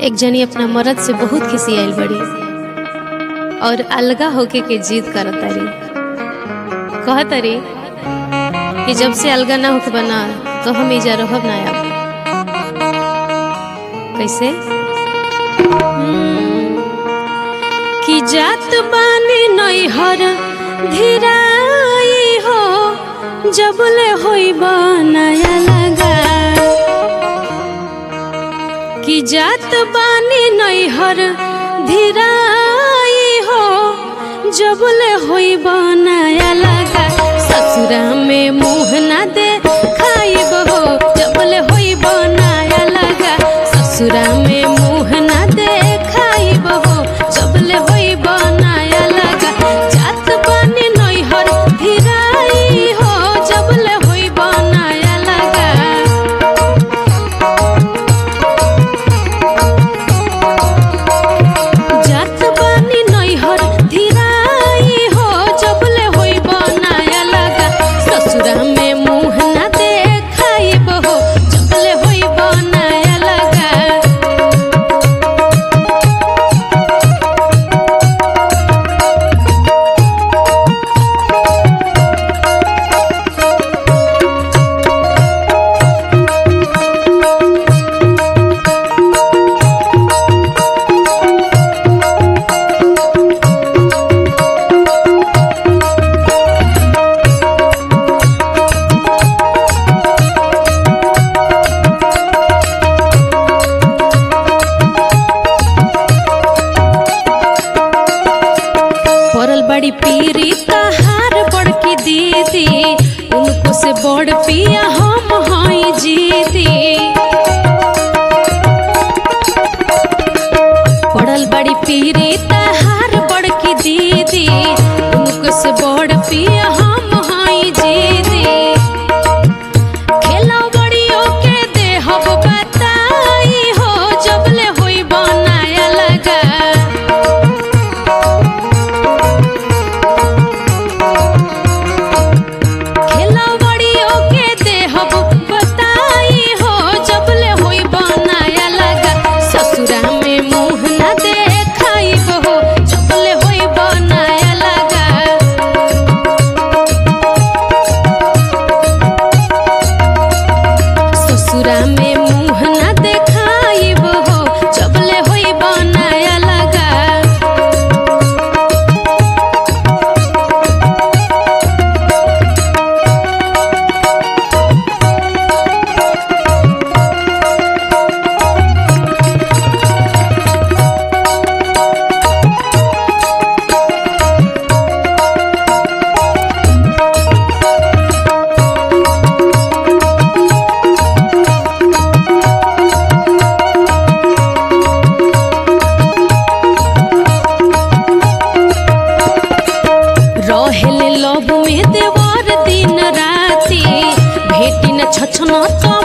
एक जनी अपना मर्द से बहुत खिसियाइल बड़ी और अलगा होके के जिद करतारी। कहतारी कि जब से अलगा ना होके बना तो हम इजा रहब ना अब। कैसे कि जात बानी नैहर धीराई हो जबले होई बनाया लगा कि जात बानी नैहर धीराई हो जबले होई बनाया लगा ससुरा में मुँह ना दे खाइब हो जबले होई बनाया लगा ससुरा में मुँह ना दे खाइब हो जबले होई बनाया लगा जात बानी नैहर धीराई हो जबले होई बनाया लगा। जात बानी नैहर धीराई हो जबले होई बनाया लगा ससुरा में मुँह ना दे खाइब हो जबले होई बनाया लगा। पड़ल बड़ी पीरी तहार बड़की दीदी उनको से बड़ पिया हम हई जीदी। पड़ल बड़ी पीरी तहार बड़की दीदी उनको से बड़ पिया हम हई जीदी। खेला बड़ियों के देहब बताई हो जबले होई बनाया लगा में मुँह ना देखाइब हो जबले होई बनाया लगा। रहेले लब में देवर दिन राती भेटी न छछन